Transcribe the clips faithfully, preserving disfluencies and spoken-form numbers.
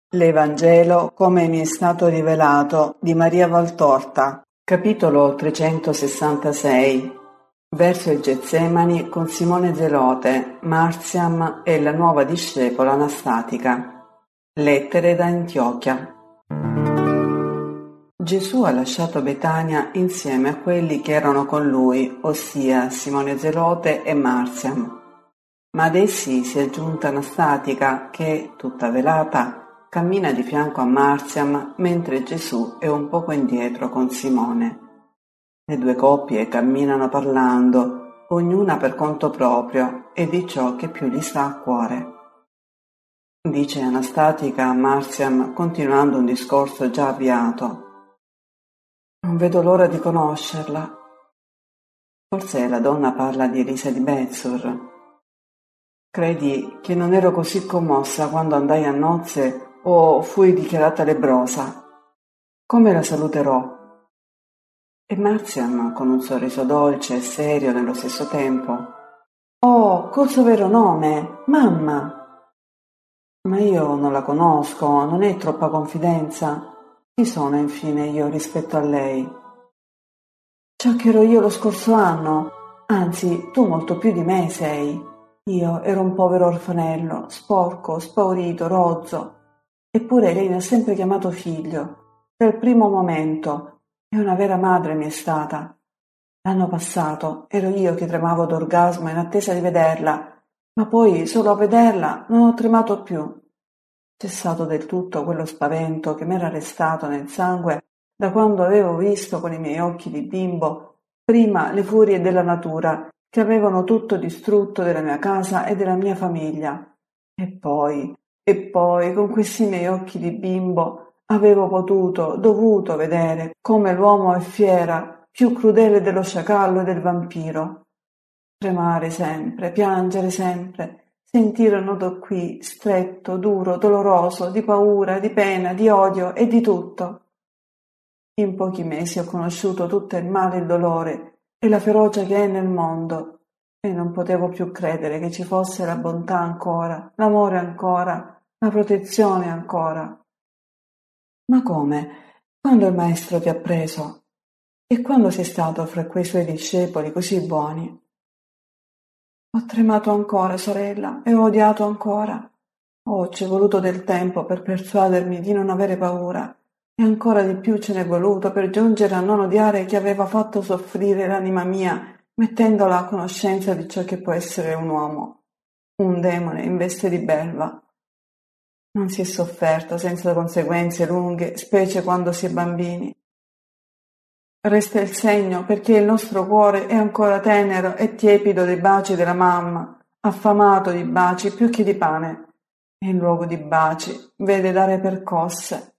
L'Evangelo come mi è stato rivelato di Maria Valtorta, capitolo trecentosessantasei. Verso il Getsemani con Simone Zelote, Marziam e la nuova discepola Anastatica. Lettere da Antiochia. Gesù ha lasciato Betania insieme a quelli che erano con lui, ossia Simone Zelote e Marziam. Ma ad essi si è aggiunta Anastatica che, tutta velata, cammina di fianco a Marziam mentre Gesù è un poco indietro con Simone. Le due coppie camminano parlando, ognuna per conto proprio e di ciò che più gli sta a cuore. Dice Anastatica a Marziam continuando un discorso già avviato. Non vedo l'ora di conoscerla. Forse la donna parla di Elisa di Bethsur. Credi che non ero così commossa quando andai a nozze o fui dichiarata lebbrosa? Come la saluterò? E Marziam, con un sorriso dolce e serio nello stesso tempo. Oh, col suo vero nome, mamma! Ma io non la conosco, non è troppa confidenza. Chi sono infine io rispetto a lei? Ciò che ero io lo scorso anno, anzi tu molto più di me sei. Io ero un povero orfanello, sporco, spaurito, rozzo. Eppure lei mi ha sempre chiamato figlio, dal primo momento, e una vera madre mi è stata. L'anno passato ero io che tremavo d'orgasmo in attesa di vederla, ma poi solo a vederla non ho tremato più. Cessato del tutto quello spavento che m'era restato nel sangue da quando avevo visto con i miei occhi di bimbo prima le furie della natura che avevano tutto distrutto della mia casa e della mia famiglia. E poi, e poi, con questi miei occhi di bimbo, avevo potuto, dovuto vedere come l'uomo è fiera, più crudele dello sciacallo e del vampiro. Tremare sempre, piangere sempre, sentire un nodo qui, stretto, duro, doloroso, di paura, di pena, di odio e di tutto. In pochi mesi ho conosciuto tutto il male e il dolore e la ferocia che è nel mondo, e non potevo più credere che ci fosse la bontà ancora, l'amore ancora, la protezione ancora. Ma come? Quando il maestro ti ha preso? E quando sei stato fra quei suoi discepoli così buoni? Ho tremato ancora, sorella, e ho odiato ancora. Oh, ci è voluto del tempo per persuadermi di non avere paura, e ancora di più ce n'è voluto per giungere a non odiare chi aveva fatto soffrire l'anima mia, mettendola a conoscenza di ciò che può essere un uomo, un demone in veste di belva. Non si è sofferto senza conseguenze lunghe, specie quando si è bambini. Resta il segno perché il nostro cuore è ancora tenero e tiepido dei baci della mamma, affamato di baci più che di pane, e in luogo di baci vede dare percosse.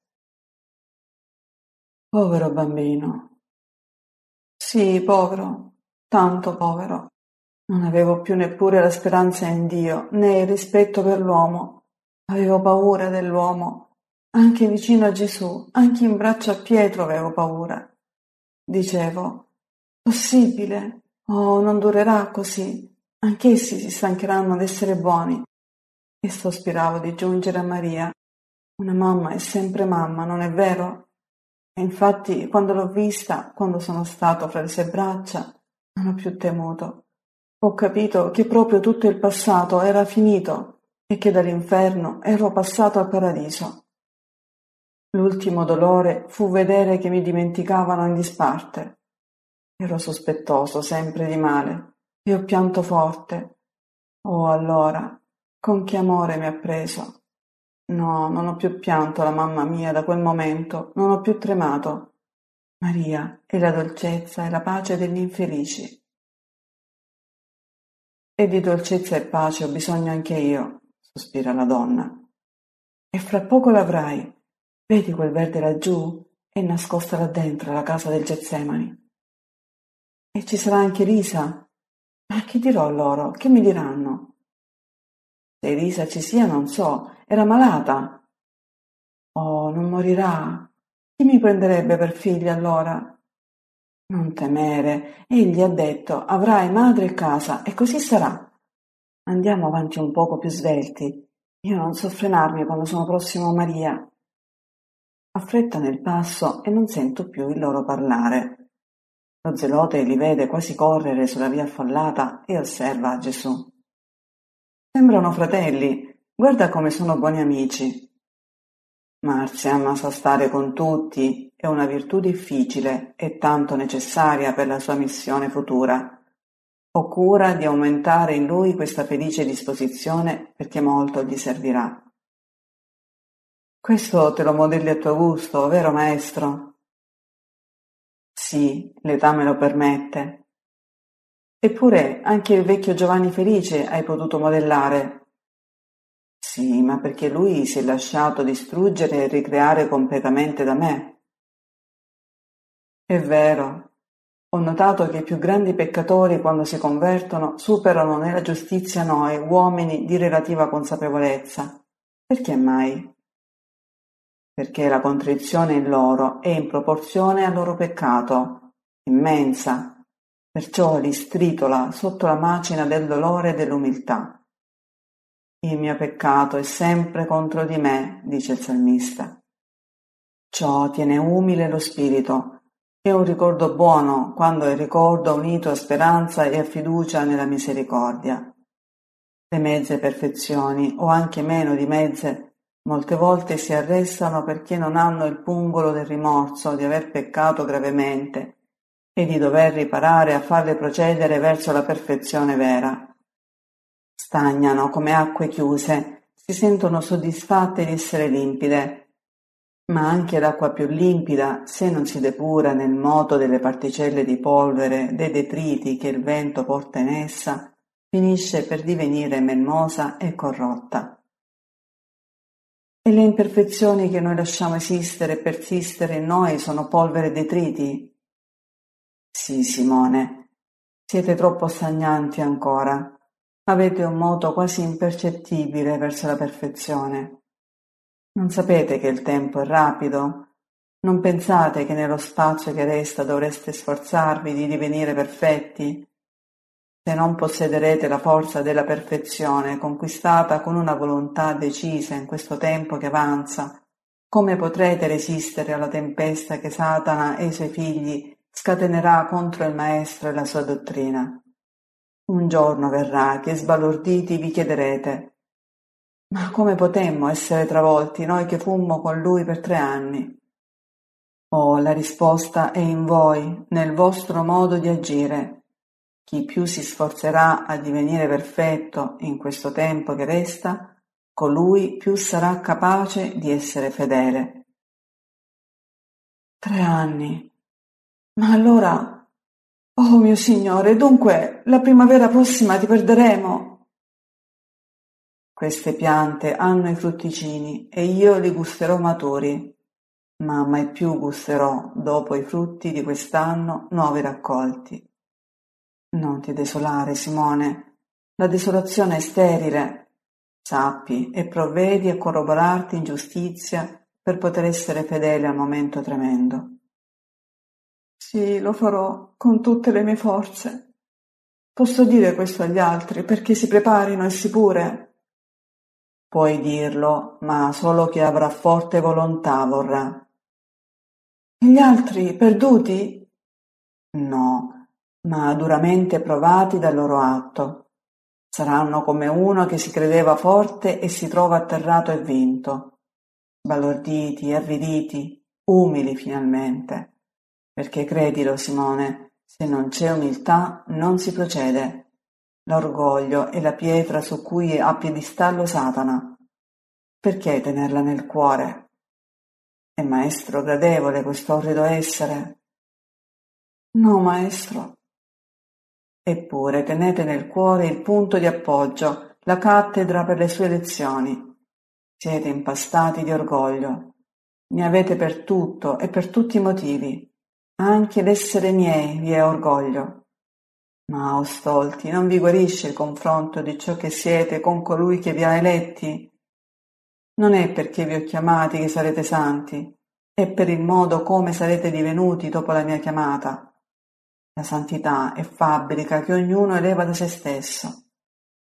Povero bambino. Sì, povero, tanto povero. Non avevo più neppure la speranza in Dio, né il rispetto per l'uomo. Avevo paura dell'uomo. Anche vicino a Gesù, anche in braccio a Pietro avevo paura. Dicevo, possibile? Oh, non durerà così. Anch'essi si stancheranno d'essere buoni. E sospiravo di giungere a Maria. Una mamma è sempre mamma, non è vero? E infatti, quando l'ho vista, quando sono stato fra le sue braccia, non ho più temuto. Ho capito che proprio tutto il passato era finito e che dall'inferno ero passato al paradiso. L'ultimo dolore fu vedere che mi dimenticavano in disparte. Ero sospettoso sempre di male e ho pianto forte. Oh, allora, con che amore mi ha preso. No, non ho più pianto la mamma mia da quel momento, non ho più tremato. Maria è la dolcezza e la pace degli infelici. E di dolcezza e pace ho bisogno anche io, sospira la donna. E fra poco l'avrai. Vedi quel verde laggiù? È nascosta là dentro la casa del Getsemani. E ci sarà anche Elisa? Ma che dirò loro? Che mi diranno? Se Elisa ci sia non so, era malata. Oh, non morirà. Chi mi prenderebbe per figlia allora? Non temere, egli ha detto, avrai madre e casa, e così sarà. Andiamo avanti un poco più svelti. Io non so frenarmi quando sono prossimo a Maria. Affrettano il passo e non sento più il loro parlare. Lo zelote li vede quasi correre sulla via affollata e osserva Gesù. Sembrano fratelli, guarda come sono buoni amici. Marziam sa stare con tutti, è una virtù difficile e tanto necessaria per la sua missione futura. Ho cura di aumentare in lui questa felice disposizione perché molto gli servirà. Questo te lo modelli a tuo gusto, vero maestro? Sì, l'età me lo permette. Eppure anche il vecchio Giovanni Felice hai potuto modellare. Sì, ma perché lui si è lasciato distruggere e ricreare completamente da me. È vero. Ho notato che i più grandi peccatori, quando si convertono, superano nella giustizia noi, uomini di relativa consapevolezza. Perché mai? Perché la contrizione in loro è in proporzione al loro peccato, immensa, perciò li stritola sotto la macina del dolore e dell'umiltà. Il mio peccato è sempre contro di me, dice il salmista. Ciò tiene umile lo spirito. È un ricordo buono quando il ricordo unito a speranza e a fiducia nella misericordia. Le mezze perfezioni, o anche meno di mezze, molte volte si arrestano perché non hanno il pungolo del rimorso di aver peccato gravemente e di dover riparare a farle procedere verso la perfezione vera. Stagnano come acque chiuse, si sentono soddisfatte di essere limpide, ma anche l'acqua più limpida, se non si depura nel moto delle particelle di polvere, dei detriti che il vento porta in essa, finisce per divenire melmosa e corrotta. E le imperfezioni che noi lasciamo esistere e persistere in noi sono polvere e detriti? Sì, Simone, siete troppo stagnanti ancora. Avete un moto quasi impercettibile verso la perfezione. Non sapete che il tempo è rapido? Non pensate che nello spazio che resta dovreste sforzarvi di divenire perfetti? Se non possederete la forza della perfezione conquistata con una volontà decisa in questo tempo che avanza, come potrete resistere alla tempesta che Satana e i suoi figli scatenerà contro il Maestro e la sua dottrina? Un giorno verrà che sbalorditi vi chiederete: ma come potemmo essere travolti noi che fummo con lui per tre anni? Oh, la risposta è in voi, nel vostro modo di agire. Chi più si sforzerà a divenire perfetto in questo tempo che resta, colui più sarà capace di essere fedele. Tre anni. Ma allora, oh mio Signore, dunque la primavera prossima ti perderemo. Queste piante hanno i frutticini e io li gusterò maturi, ma mai più gusterò, dopo i frutti di quest'anno, nuovi raccolti. Non ti desolare, Simone, la desolazione è sterile. Sappi e provvedi a corroborarti in giustizia per poter essere fedele al momento tremendo. Sì, lo farò con tutte le mie forze. Posso dire questo agli altri perché si preparino essi pure? Puoi dirlo, ma solo chi avrà forte volontà vorrà. E gli altri perduti? No, ma duramente provati dal loro atto. Saranno come uno che si credeva forte e si trova atterrato e vinto, sbalorditi, arriditi, umili finalmente. Perché credilo, Simone, se non c'è umiltà non si procede. L'orgoglio è la pietra su cui ha piedistallo Satana. Perché tenerla nel cuore? È maestro gradevole quest'orrido essere? No, maestro. Eppure tenete nel cuore il punto di appoggio, la cattedra per le sue lezioni. Siete impastati di orgoglio. Ne avete per tutto e per tutti i motivi. Anche l'essere miei vi è orgoglio. Ma, o stolti, non vi guarisce il confronto di ciò che siete con colui che vi ha eletti? Non è perché vi ho chiamati che sarete santi, è per il modo come sarete divenuti dopo la mia chiamata. La santità è fabbrica che ognuno eleva da se stesso.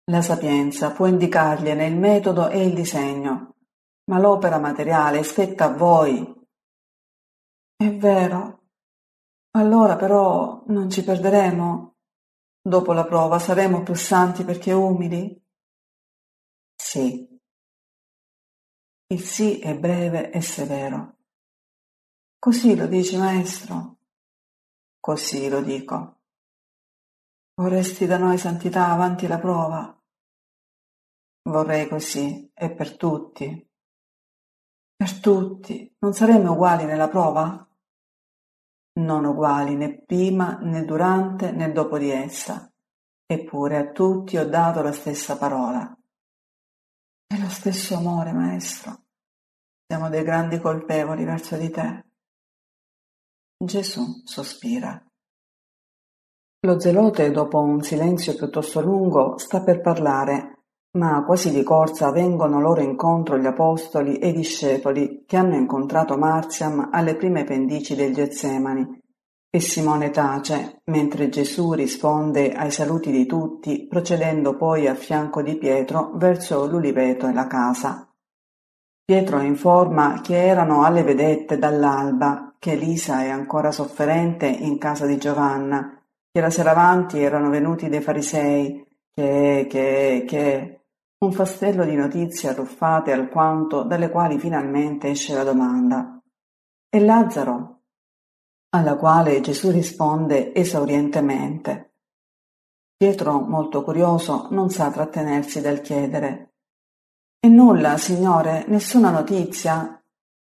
La sapienza può indicargliene il metodo e il disegno, ma l'opera materiale spetta a voi. È vero. Allora però non ci perderemo? Dopo la prova saremo più santi perché umili? Sì. Il sì è breve e severo. Così lo dici, maestro? Così lo dico. Vorresti da noi santità avanti la prova? Vorrei così, e per tutti. Per tutti. Non saremo uguali nella prova? Non uguali né prima, né durante, né dopo di essa. Eppure a tutti ho dato la stessa parola. È lo stesso amore, maestro. Siamo dei grandi colpevoli verso di te. Gesù sospira. Lo zelote, dopo un silenzio piuttosto lungo, sta per parlare, ma quasi di corsa vengono loro incontro gli apostoli e i discepoli che hanno incontrato Marziam alle prime pendici del Getsemani, e Simone tace, mentre Gesù risponde ai saluti di tutti, procedendo poi a fianco di Pietro verso l'uliveto e la casa. Pietro informa che erano alle vedette dall'alba, che Elisa è ancora sofferente in casa di Giovanna, che la sera avanti erano venuti dei farisei, che, che, che... un fastello di notizie arruffate alquanto, dalle quali finalmente esce la domanda. E Lazzaro? Alla quale Gesù risponde esaurientemente. Pietro, molto curioso, non sa trattenersi dal chiedere. E nulla, Signore, nessuna notizia?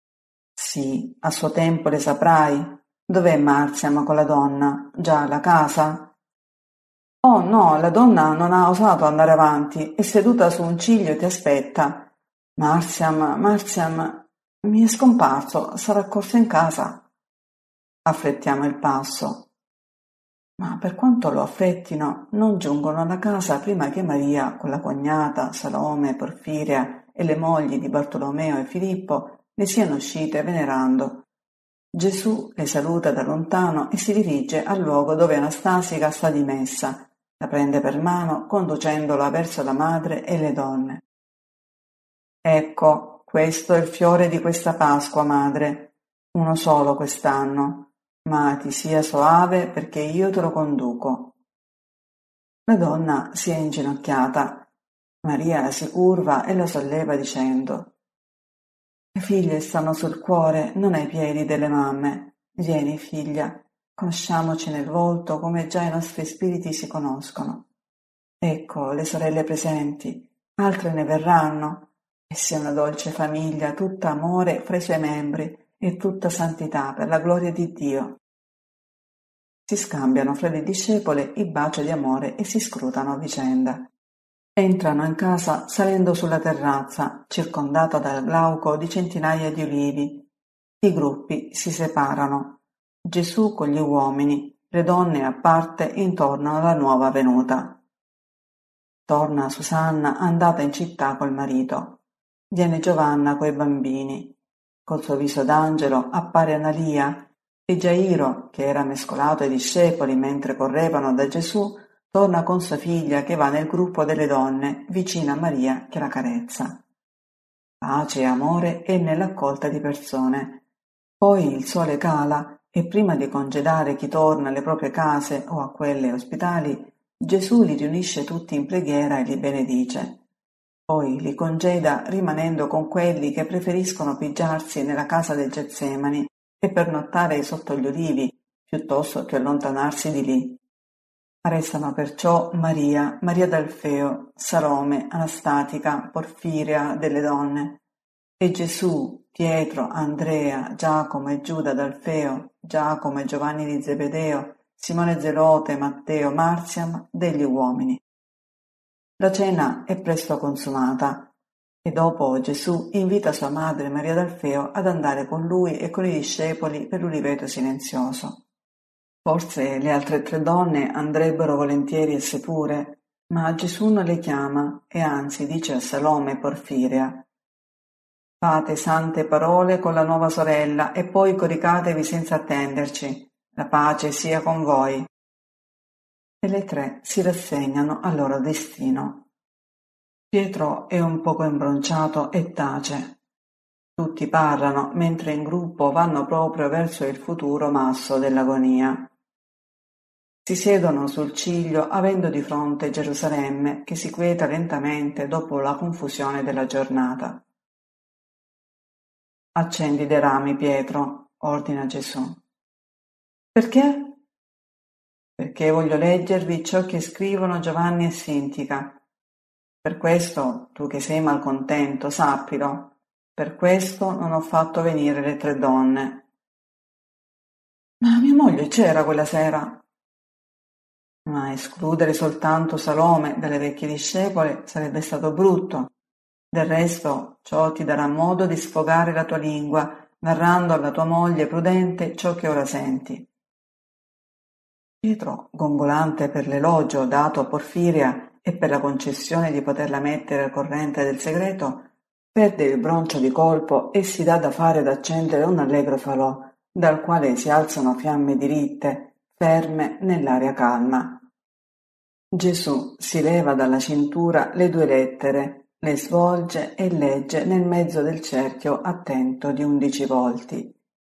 Sì, a suo tempo le saprai. Dov'è Marziam con la donna? Già alla casa? Oh no, la donna non ha osato andare avanti, è seduta su un ciglio e ti aspetta. Marziam, Marziam, mi è scomparso, sarà corso in casa. Affrettiamo il passo. Ma per quanto lo affrettino, non giungono alla casa prima che Maria, con la cognata, Salome, Porfiria e le mogli di Bartolomeo e Filippo, ne siano uscite venerando. Gesù le saluta da lontano e si dirige al luogo dove Anastasica sta dimessa, la prende per mano conducendola verso la madre e le donne. Ecco, questo è il fiore di questa Pasqua, madre, uno solo quest'anno, ma ti sia soave perché io te lo conduco. La donna si è inginocchiata. Maria si curva e la solleva dicendo: le figlie stanno sul cuore, non ai piedi delle mamme. Vieni, figlia, conosciamoci nel volto come già i nostri spiriti si conoscono. Ecco le sorelle presenti, altre ne verranno, e sia una dolce famiglia, tutta amore fra i suoi membri e tutta santità per la gloria di Dio. Si scambiano fra le discepole il bacio di amore e si scrutano a vicenda. Entrano in casa salendo sulla terrazza, circondata dal glauco di centinaia di ulivi. I gruppi si separano. Gesù con gli uomini, le donne a parte intorno alla nuova venuta. Torna Susanna andata in città col marito. Viene Giovanna coi bambini. Col suo viso d'angelo appare Analia e Gairo, che era mescolato ai discepoli mentre correvano da Gesù, torna con sua figlia che va nel gruppo delle donne, vicino a Maria che la carezza. Pace e amore è nell'accolta di persone. Poi il sole cala e prima di congedare chi torna alle proprie case o a quelle ospitali, Gesù li riunisce tutti in preghiera e li benedice. Poi li congeda rimanendo con quelli che preferiscono pigiarsi nella casa del Getsemani e pernottare sotto gli ulivi, piuttosto che allontanarsi di lì. Restano perciò Maria, Maria d'Alfeo, Salome, Anastatica, Porfiria delle donne, e Gesù, Pietro, Andrea, Giacomo e Giuda d'Alfeo, Giacomo e Giovanni di Zebedeo, Simone Zelote, Matteo, Marziam, degli uomini. La cena è presto consumata e dopo Gesù invita sua madre Maria d'Alfeo ad andare con lui e con i discepoli per l'uliveto silenzioso. Forse le altre tre donne andrebbero volentieri esse pure, ma Gesù non le chiama e anzi dice a Salome e Porfiria: fate sante parole con la nuova sorella e poi coricatevi senza attenderci. La pace sia con voi. E le tre si rassegnano al loro destino. Pietro è un poco imbronciato e tace. Tutti parlano, mentre in gruppo vanno proprio verso il futuro masso dell'agonia. Si siedono sul ciglio avendo di fronte Gerusalemme che si quieta lentamente dopo la confusione della giornata. Accendi dei rami, Pietro, ordina Gesù. Perché? Perché voglio leggervi ciò che scrivono Giovanni e Sintica. Per questo, tu che sei malcontento, sappilo, per questo non ho fatto venire le tre donne. Ma mia moglie c'era quella sera. Ma escludere soltanto Salome dalle vecchie discepole sarebbe stato brutto. Del resto, ciò ti darà modo di sfogare la tua lingua, narrando alla tua moglie prudente ciò che ora senti. Pietro, gongolante per l'elogio dato a Porfiria e per la concessione di poterla mettere al corrente del segreto, perde il broncio di colpo e si dà da fare ad accendere un allegro falò, dal quale si alzano fiamme diritte, ferme nell'aria calma. Gesù si leva dalla cintura le due lettere, le svolge e legge nel mezzo del cerchio attento di undici volti.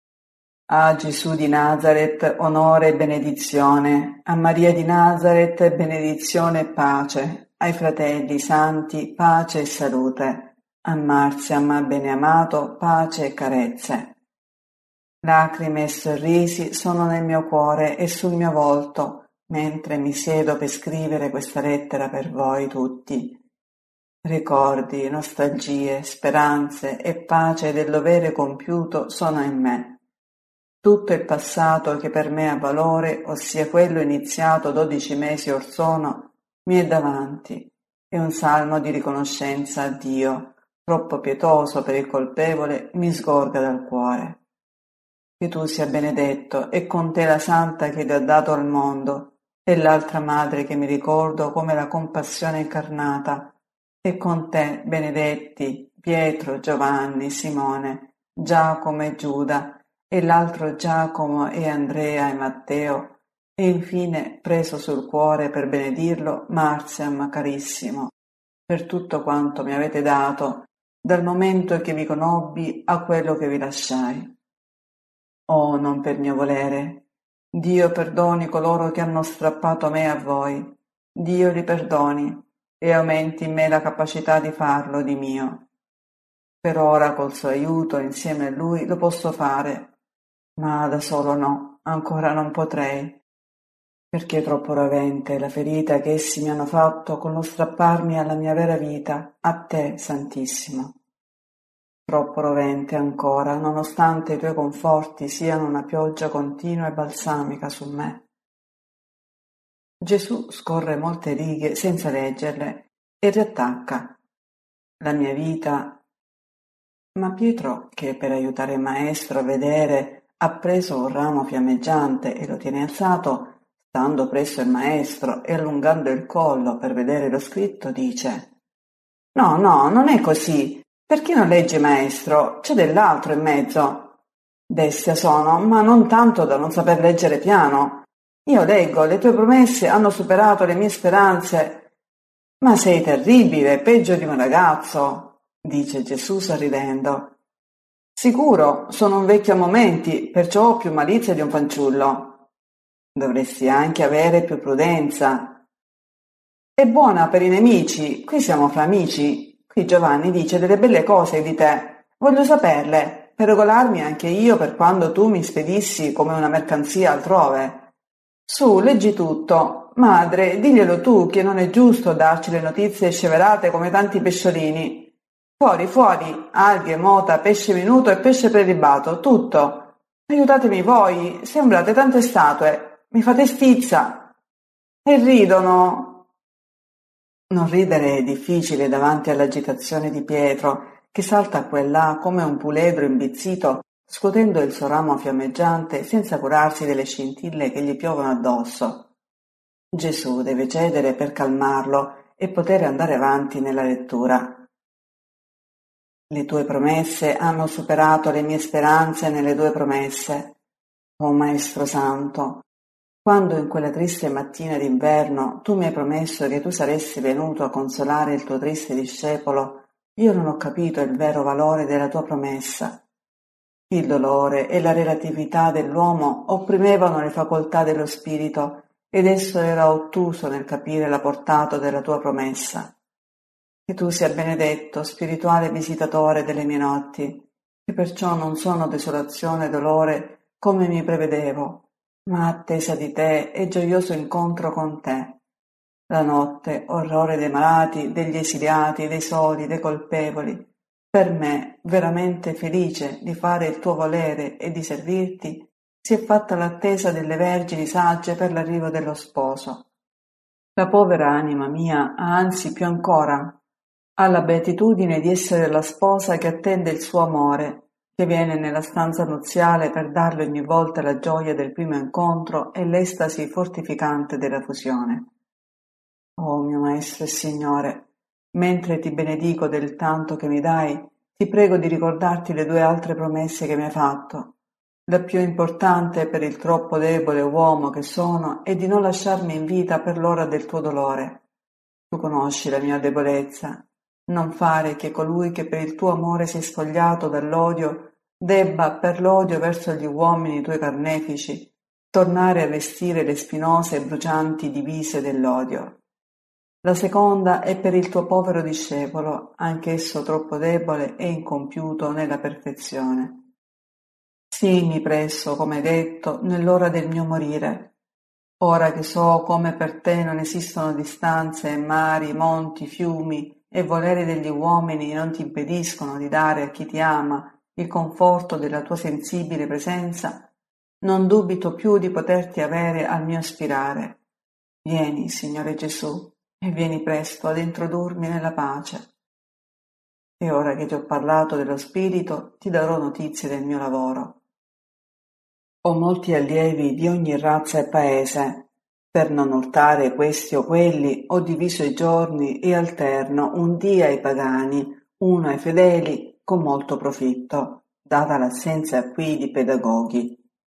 A Gesù di Nazaret onore e benedizione, a Maria di Nazaret benedizione e pace, ai fratelli santi pace e salute, a Marziam beneamato pace e carezze. Lacrime e sorrisi sono nel mio cuore e sul mio volto, mentre mi siedo per scrivere questa lettera per voi tutti. Ricordi, nostalgie, speranze e pace del dovere compiuto sono in me. Tutto il passato che per me ha valore, ossia quello iniziato dodici mesi or sono, mi è davanti, e un salmo di riconoscenza a Dio, troppo pietoso per il colpevole, mi sgorga dal cuore. Che tu sia benedetto, e con te la Santa che ti ha dato al mondo, e l'altra Madre che mi ricordo come la compassione incarnata, e con te, benedetti, Pietro, Giovanni, Simone, Giacomo e Giuda, e l'altro Giacomo e Andrea e Matteo, e infine, preso sul cuore per benedirlo, Marziam carissimo, per tutto quanto mi avete dato, dal momento che vi conobbi a quello che vi lasciai. Oh, non per mio volere. Dio perdoni coloro che hanno strappato me a voi. Dio li perdoni e aumenti in me la capacità di farlo di mio. Per ora, col suo aiuto, insieme a lui, lo posso fare, ma da solo no, ancora non potrei, perché è troppo rovente la ferita che essi mi hanno fatto con lo strapparmi alla mia vera vita, a te, Santissimo. Troppo rovente ancora, nonostante i tuoi conforti siano una pioggia continua e balsamica su me. Gesù scorre molte righe senza leggerle e riattacca. La mia vita. Ma Pietro, che per aiutare il maestro a vedere, ha preso un ramo fiammeggiante e lo tiene alzato, stando presso il maestro e allungando il collo per vedere lo scritto, dice: «No, no, non è così. Perché non leggi, maestro? C'è dell'altro in mezzo. Bestia sono, ma non tanto da non saper leggere piano. Io leggo, le tue promesse hanno superato le mie speranze. Ma sei terribile, peggio di un ragazzo», dice Gesù sorridendo. «Sicuro, sono un vecchio a momenti, perciò ho più malizia di un fanciullo. Dovresti anche avere più prudenza. È buona per i nemici, qui siamo fra amici. Qui Giovanni dice delle belle cose di te. Voglio saperle, per regolarmi anche io per quando tu mi spedissi come una mercanzia altrove. Su, leggi tutto. Madre, diglielo tu che non è giusto darci le notizie sceverate come tanti pesciolini. Fuori, fuori, alghe, mota, pesce minuto e pesce prelibato, tutto. Aiutatemi voi, sembrate tante statue, mi fate stizza. E ridono». Non ridere è difficile davanti all'agitazione di Pietro, che salta qua e là come un puledro imbizzito, scuotendo il suo ramo fiammeggiante senza curarsi delle scintille che gli piovono addosso. Gesù deve cedere per calmarlo e poter andare avanti nella lettura. Le tue promesse hanno superato le mie speranze nelle tue promesse. Oh Maestro Santo, Quando in quella triste mattina d'inverno tu mi hai promesso che tu saresti venuto a consolare il tuo triste discepolo, io non ho capito il vero valore della tua promessa. Il dolore e la relatività dell'uomo opprimevano le facoltà dello spirito ed esso era ottuso nel capire la portata della tua promessa. Che tu sia benedetto, spirituale visitatore delle mie notti, che perciò non sono desolazione e dolore come mi prevedevo, ma attesa di te e gioioso incontro con te. La notte, orrore dei malati, degli esiliati, dei soli, dei colpevoli, per me, veramente felice di fare il tuo volere e di servirti, si è fatta l'attesa delle vergini sagge per l'arrivo dello sposo. La povera anima mia ha anzi più ancora, ha la beatitudine di essere la sposa che attende il suo amore, che viene nella stanza nuziale per darle ogni volta la gioia del primo incontro e l'estasi fortificante della fusione. Oh mio Maestro e Signore, mentre ti benedico del tanto che mi dai, ti prego di ricordarti le due altre promesse che mi hai fatto. La più importante per il troppo debole uomo che sono è di non lasciarmi in vita per l'ora del tuo dolore. Tu conosci la mia debolezza. Non fare che colui che per il tuo amore si è spogliato dall'odio debba, per l'odio verso gli uomini tuoi carnefici, tornare a vestire le spinose e brucianti divise dell'odio. La seconda è per il tuo povero discepolo, anch'esso troppo debole e incompiuto nella perfezione. Sii presso, come detto, nell'ora del mio morire. Ora che so come per te non esistono distanze, mari, monti, fiumi e voleri degli uomini non ti impediscono di dare a chi ti ama il conforto della tua sensibile presenza, non dubito più di poterti avere al mio aspirare. Vieni, Signore Gesù, e vieni presto ad introdurmi nella pace. E ora che ti ho parlato dello spirito, ti darò notizie del mio lavoro. Ho molti allievi di ogni razza e paese. Per non urtare questi o quelli, ho diviso i giorni e alterno un dì ai pagani, uno ai fedeli, con molto profitto, data l'assenza qui di pedagoghi.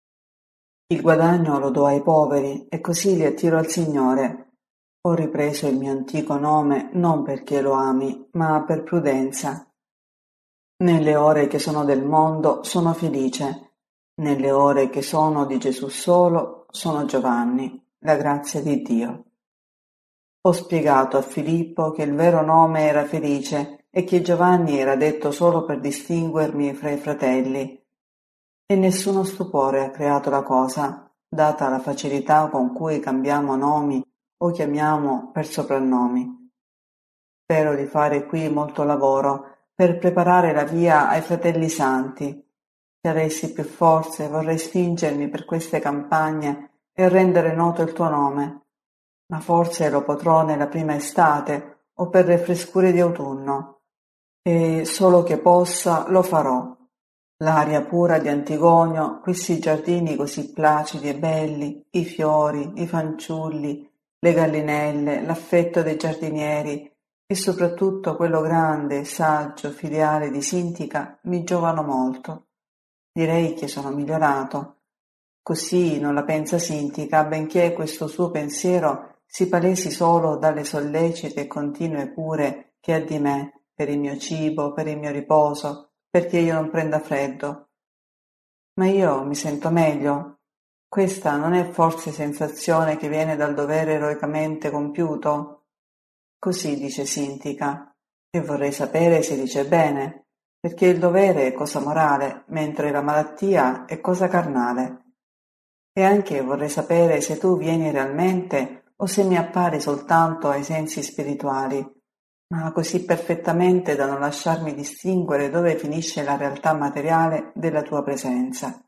Il guadagno lo do ai poveri e così li attiro al Signore. Ho ripreso il mio antico nome non perché lo ami, ma per prudenza. Nelle ore che sono del mondo sono felice, nelle ore che sono di Gesù solo sono Giovanni, la grazia di Dio. Ho spiegato a Filippo che il vero nome era Felice e che Giovanni era detto solo per distinguermi fra i fratelli. E nessuno stupore ha creato la cosa, data la facilità con cui cambiamo nomi o chiamiamo per soprannomi. Spero di fare qui molto lavoro per preparare la via ai fratelli santi. Se avessi più forze vorrei spingermi per queste campagne e rendere noto il tuo nome, ma forse lo potrò nella prima estate o per le frescure di autunno, e solo che possa lo farò. L'aria pura di Antigonio, questi giardini così placidi e belli, i fiori, i fanciulli, le gallinelle, l'affetto dei giardinieri e soprattutto quello grande, saggio, filiale di Sintica mi giovano molto. Direi che sono migliorato. Così non la pensa Sintica, benché questo suo pensiero si palesi solo dalle sollecite e continue cure che ha di me, per il mio cibo, per il mio riposo, perché io non prenda freddo. Ma io mi sento meglio. Questa non è forse sensazione che viene dal dovere eroicamente compiuto? Così dice Sintica, e vorrei sapere se dice bene, perché il dovere è cosa morale, mentre la malattia è cosa carnale. E anche vorrei sapere se tu vieni realmente o se mi appari soltanto ai sensi spirituali, ma così perfettamente da non lasciarmi distinguere dove finisce la realtà materiale della tua presenza.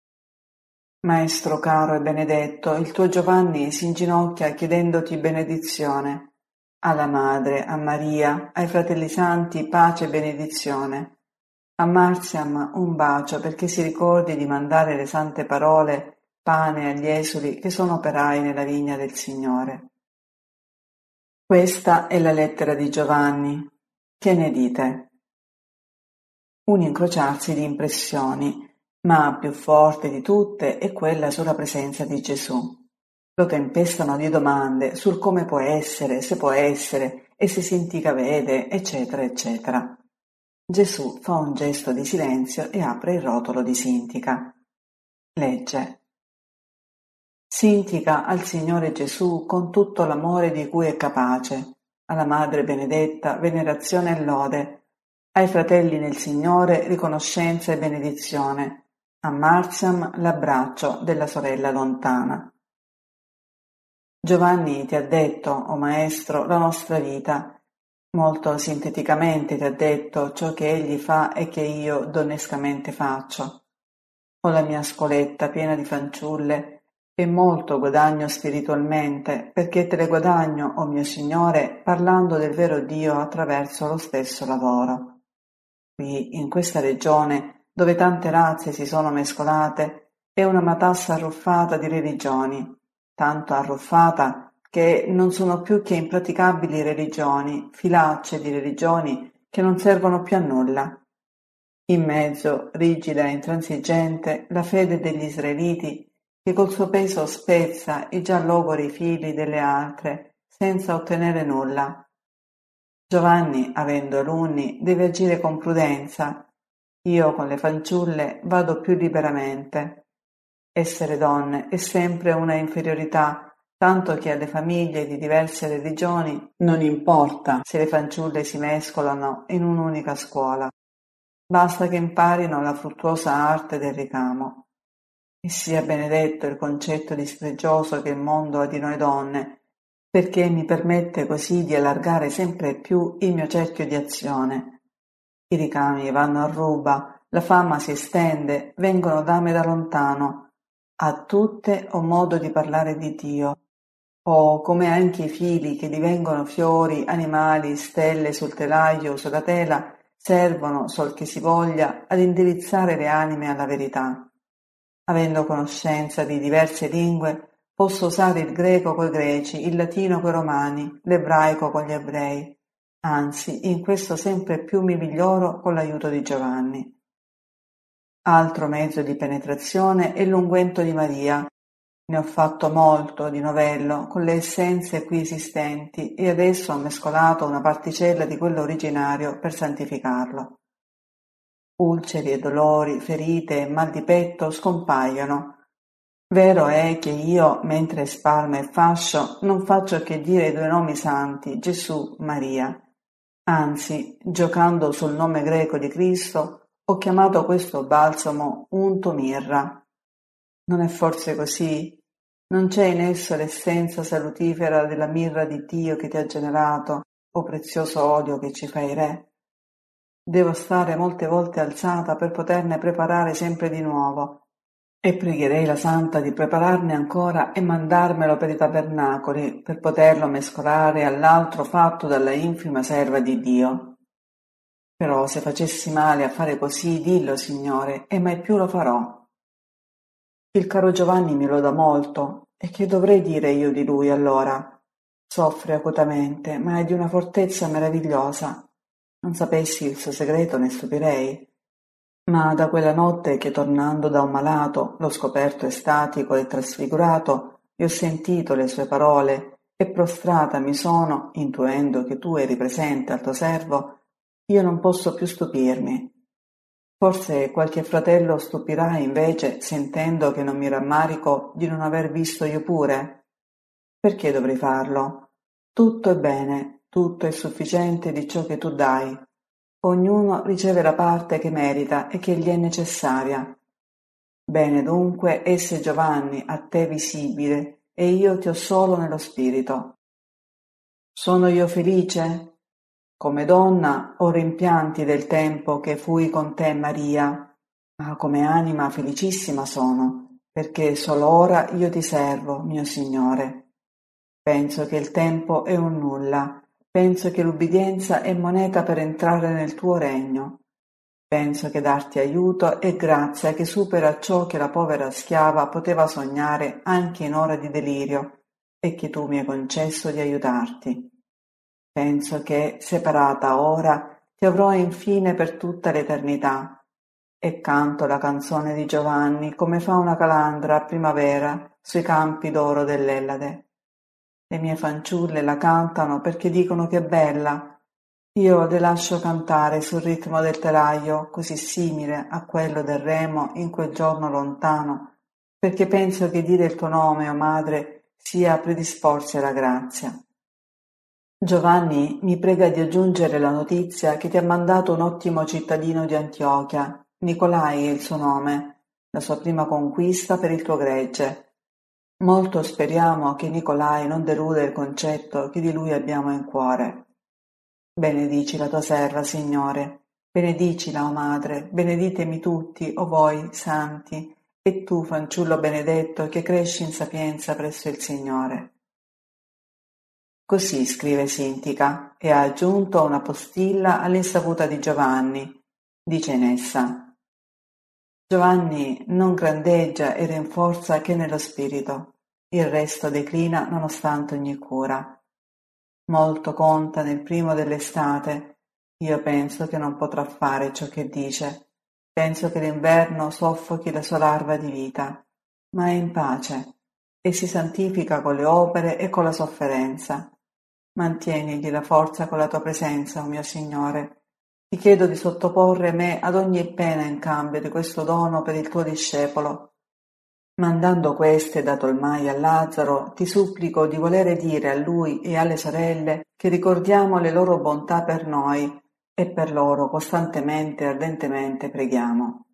Maestro caro e benedetto, il tuo Giovanni si inginocchia chiedendoti benedizione. Alla Madre, a Maria, ai fratelli santi, pace e benedizione. A Marziam un bacio perché si ricordi di mandare le sante parole, pane agli esuli che sono operai nella vigna del Signore. Questa è la lettera di Giovanni. Che ne dite? Un incrociarsi di impressioni, ma più forte di tutte è quella sulla presenza di Gesù. lo tempestano di domande sul come può essere, se può essere, e se Sintica vede, eccetera, eccetera. Gesù fa un gesto di silenzio e apre il rotolo di Sintica. Legge. Sintica al Signore Gesù con tutto l'amore di cui è capace, alla Madre benedetta venerazione e lode, ai fratelli nel Signore riconoscenza e benedizione, a Marziam l'abbraccio della sorella lontana. Giovanni ti ha detto, o Maestro, la nostra vita. Molto sinteticamente ti ha detto ciò che egli fa e che io donnescamente faccio. Ho la mia scoletta piena di fanciulle e molto guadagno spiritualmente, perché te le guadagno, o mio Signore, parlando del vero Dio attraverso lo stesso lavoro. Qui, in questa regione, dove tante razze si sono mescolate, è una matassa arruffata di religioni, tanto arruffata che non sono più che impraticabili religioni, filacce di religioni che non servono più a nulla. In mezzo, rigida e intransigente, la fede degli israeliti, che col suo peso spezza i già logori fili delle altre, senza ottenere nulla. Giovanni, avendo alunni, deve agire con prudenza. Io con le fanciulle vado più liberamente. Essere donne è sempre una inferiorità, tanto che alle famiglie di diverse religioni non importa se le fanciulle si mescolano in un'unica scuola. Basta che imparino la fruttuosa arte del ricamo. E sia benedetto il concetto dispregioso che il mondo ha di noi donne, perché mi permette così di allargare sempre più il mio cerchio di azione. I ricami vanno a ruba, la fama si estende, vengono dame da lontano. A tutte ho modo di parlare di Dio. O come anche i fili che divengono fiori, animali, stelle sul telaio o sulla tela, servono, sol che si voglia, ad indirizzare le anime alla verità. Avendo conoscenza di diverse lingue, posso usare il greco coi greci, il latino coi romani, l'ebraico con gli ebrei. Anzi, in questo sempre più mi miglioro con l'aiuto di Giovanni. Altro mezzo di penetrazione è l'unguento di Maria. Ne ho fatto molto di novello con le essenze qui esistenti e adesso ho mescolato una particella di quello originario per santificarlo. Ulceri e dolori, ferite e mal di petto scompaiono. Vero è che io, mentre spalmo e fascio, non faccio che dire i due nomi santi, Gesù, Maria. Anzi, giocando sul nome greco di Cristo, ho chiamato questo balsamo unto mirra. Non è forse così? Non c'è in esso l'essenza salutifera della mirra di Dio che ti ha generato, o prezioso olio che ci fai re? Devo stare molte volte alzata per poterne preparare sempre di nuovo, e pregherei la Santa di prepararne ancora e mandarmelo per i tabernacoli, per poterlo mescolare all'altro fatto dalla infima serva di Dio. Però se facessi male a fare così, dillo, Signore, e mai più lo farò. Il caro Giovanni mi loda molto, e che dovrei dire io di lui allora? Soffre acutamente, ma è di una fortezza meravigliosa. Non sapessi il suo segreto ne stupirei. Ma da quella notte che tornando da un malato l'ho scoperto estatico e trasfigurato, e ho sentito le sue parole, e prostrata mi sono, intuendo che tu eri presente al tuo servo, io non posso più stupirmi. Forse qualche fratello stupirà invece sentendo che non mi rammarico di non aver visto io pure. Perché dovrei farlo? Tutto è bene, tutto è sufficiente di ciò che tu dai. Ognuno riceve la parte che merita e che gli è necessaria. Bene dunque esse Giovanni a te visibile, e io ti ho solo nello spirito. Sono io felice? Come donna ho rimpianti del tempo che fui con te, Maria, ma come anima felicissima sono, perché solo ora io ti servo, mio Signore. Penso che il tempo è un nulla, penso che l'ubbidienza è moneta per entrare nel tuo regno. Penso che darti aiuto è grazia che supera ciò che la povera schiava poteva sognare anche in ora di delirio, e che tu mi hai concesso di aiutarti. Penso che, separata ora, ti avrò infine per tutta l'eternità. E canto la canzone di Giovanni come fa una calandra a primavera, sui campi d'oro dell'Ellade. Le mie fanciulle la cantano perché dicono che è bella. Io le lascio cantare sul ritmo del telaio, così simile a quello del remo in quel giorno lontano, perché penso che dire il tuo nome, o madre, sia predisporsi alla grazia. Giovanni mi prega di aggiungere la notizia che ti ha mandato un ottimo cittadino di Antiochia, Nicolai è il suo nome, la sua prima conquista per il tuo gregge. Molto speriamo che Nicolai non deluda il concetto che di lui abbiamo in cuore. Benedici la tua serva, Signore, benedicila, o Madre, beneditemi tutti, o voi, santi, e tu, fanciullo benedetto, che cresci in sapienza presso il Signore. Così scrive Sintica e ha aggiunto una postilla all'insaputa di Giovanni. Dice in essa: Giovanni non grandeggia e rinforza che nello spirito, il resto declina nonostante ogni cura. Molto conta nel primo dell'estate, io penso che non potrà fare ciò che dice, penso che l'inverno soffochi la sua larva di vita, ma è in pace e si santifica con le opere e con la sofferenza. Mantienigli la forza con la tua presenza, o mio Signore. Ti chiedo di sottoporre me ad ogni pena in cambio di questo dono per il tuo discepolo. Mandando queste da Tolmai a Lazzaro, ti supplico di volere dire a lui e alle sorelle che ricordiamo le loro bontà per noi e per loro costantemente e ardentemente preghiamo.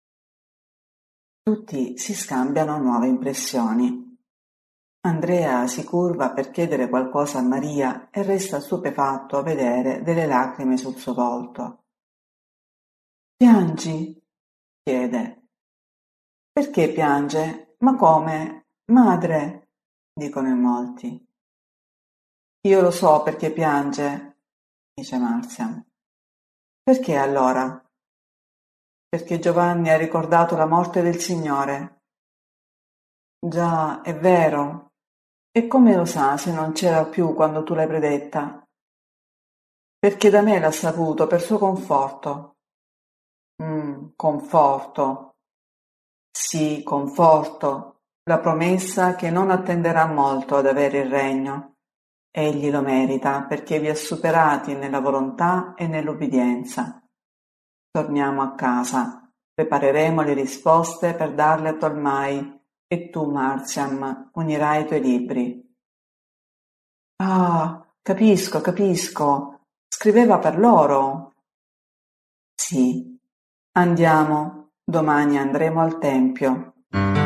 Tutti si scambiano nuove impressioni. Andrea si curva per chiedere qualcosa a Maria e resta stupefatto a vedere delle lacrime sul suo volto. «Piangi?» chiede. «Perché piange? Ma come? Madre?» dicono in molti. «Io lo so perché piange», dice Marziam. «Perché allora?» «Perché Giovanni ha ricordato la morte del Signore». «Già, è vero. E come lo sa se non c'era più quando tu l'hai predetta?» «Perché da me l'ha saputo, per suo conforto». Mm, conforto. Sì, conforto. La promessa che non attenderà molto ad avere il regno. Egli lo merita perché vi ha superati nella volontà e nell'ubbidienza. Torniamo a casa. Prepareremo le risposte per darle a Tolmai e tu, Marziam, unirai i tuoi libri. Ah, capisco, capisco. Scriveva per loro. Sì. Andiamo, domani andremo al tempio.